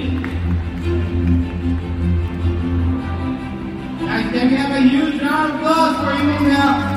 Guys, can we have a huge round of applause for you now?